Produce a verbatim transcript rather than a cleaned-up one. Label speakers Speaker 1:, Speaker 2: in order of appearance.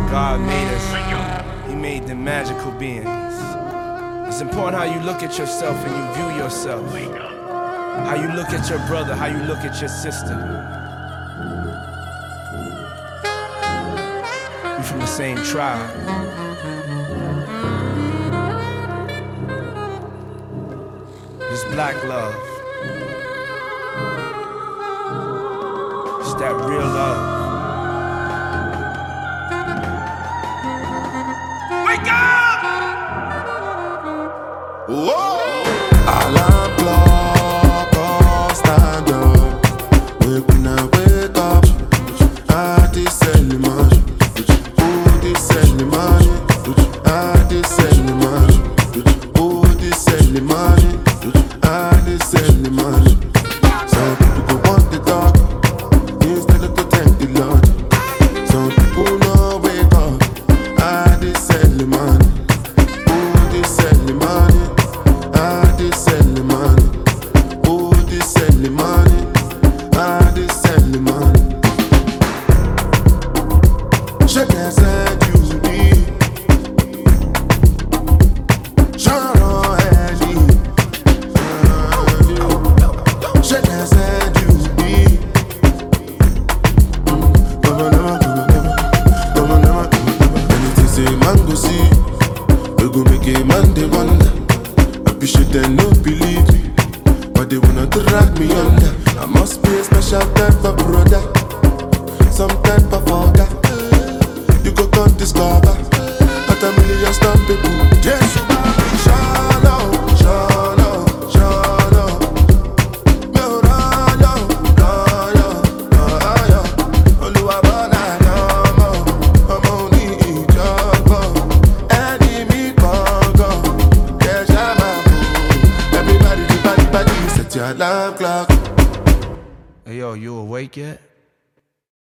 Speaker 1: God made us, He made them magical beings. It's important how you look at yourself and you view yourself. How you look at your brother, how you look at your sister. We from the same tribe. It's black love. It's that real love. Wake up!
Speaker 2: Whoa! Alarm clock, oh, stand up. Wake when I wake up. I this early morning. Oh, this early morning. I this early morning. Oh, this early morning. I this early morning. Some people go want the dog. Instead of to thank the Lord. Some people no wake up. I this early morning. Oh, this early morning. I this early morning. Oh, this early morning. I this early morning. Je descends du lit. J'en agis. Je descends du lit. Come on, come on, come on, come on. Anything say man go see. We go make a man they wonder. Appreciate them no believe me, but they wanna drag me under. I must be a special type of brother, some type of father. You go come discover at a million stamp people. Yes, you are. Shalom, shalom, shalom. No, no, no, no, no, no. Oluwa bana no mo, omo ni ijogo. Enemy congo, deja mabu. Everybody, everybody, everybody, set your alarm clock.
Speaker 1: Hey yo, you awake yet?